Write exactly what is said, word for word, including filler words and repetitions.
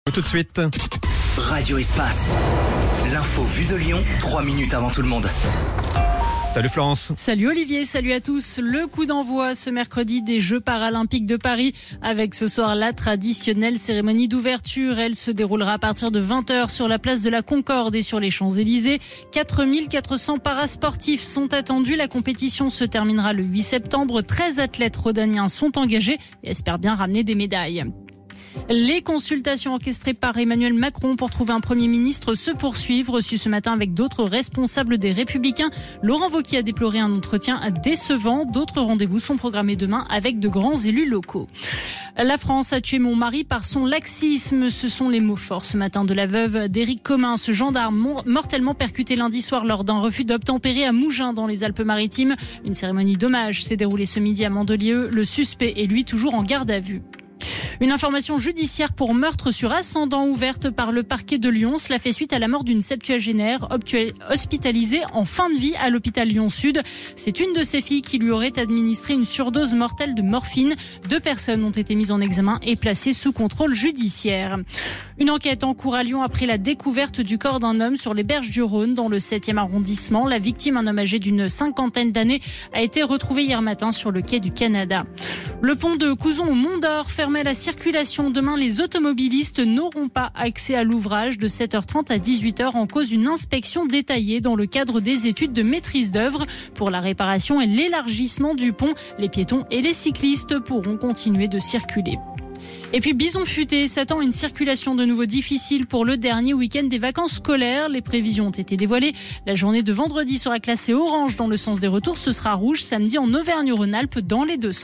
Tout de suite. Radio Espace. L'info vue de Lyon, trois minutes avant tout le monde. Salut Florence. Salut Olivier, salut à tous. Le coup d'envoi ce mercredi des Jeux Paralympiques de Paris avec ce soir la traditionnelle cérémonie d'ouverture. Elle se déroulera à partir de vingt heures sur la place de la Concorde et sur les Champs-Élysées. quatre mille quatre cents parasportifs sont attendus. La compétition se terminera le huit septembre. treize athlètes rhodaniens sont engagés et espèrent bien ramener des médailles. Les consultations orchestrées par Emmanuel Macron pour trouver un Premier ministre se poursuivent. Reçu ce matin avec d'autres responsables des Républicains, Laurent Wauquiez a déploré un entretien décevant. D'autres rendez-vous sont programmés demain avec de grands élus locaux. La France a tué mon mari par son laxisme. Ce sont les mots forts ce matin de la veuve d'Éric Commun, ce gendarme mortellement percuté lundi soir lors d'un refus d'obtempérer à Mougins dans les Alpes-Maritimes. Une cérémonie d'hommage s'est déroulée ce midi à Mandelieu. Le suspect est lui toujours en garde à vue. Une information judiciaire pour meurtre sur ascendant ouverte par le parquet de Lyon. Cela fait suite à la mort d'une septuagénaire hospitalisée en fin de vie à l'hôpital Lyon-Sud. C'est une de ses filles qui lui aurait administré une surdose mortelle de morphine. Deux personnes ont été mises en examen et placées sous contrôle judiciaire. Une enquête en cours à Lyon après la découverte du corps d'un homme sur les berges du Rhône dans le septième arrondissement. La victime, un homme âgé d'une cinquantaine d'années, a été retrouvé hier matin sur le quai du Canada. Le pont de Couzon au Mont d'Or fermé à la circulation. Demain, les automobilistes n'auront pas accès à l'ouvrage de sept heures trente à dix-huit heures en cause d'une inspection détaillée dans le cadre des études de maîtrise d'œuvre. Pour la réparation et l'élargissement du pont, les piétons et les cyclistes pourront continuer de circuler. Et puis Bison Futé s'attend à une circulation de nouveau difficile pour le dernier week-end des vacances scolaires. Les prévisions ont été dévoilées. La journée de vendredi sera classée orange dans le sens des retours. Ce sera rouge samedi en Auvergne-Rhône-Alpes dans les deux sens.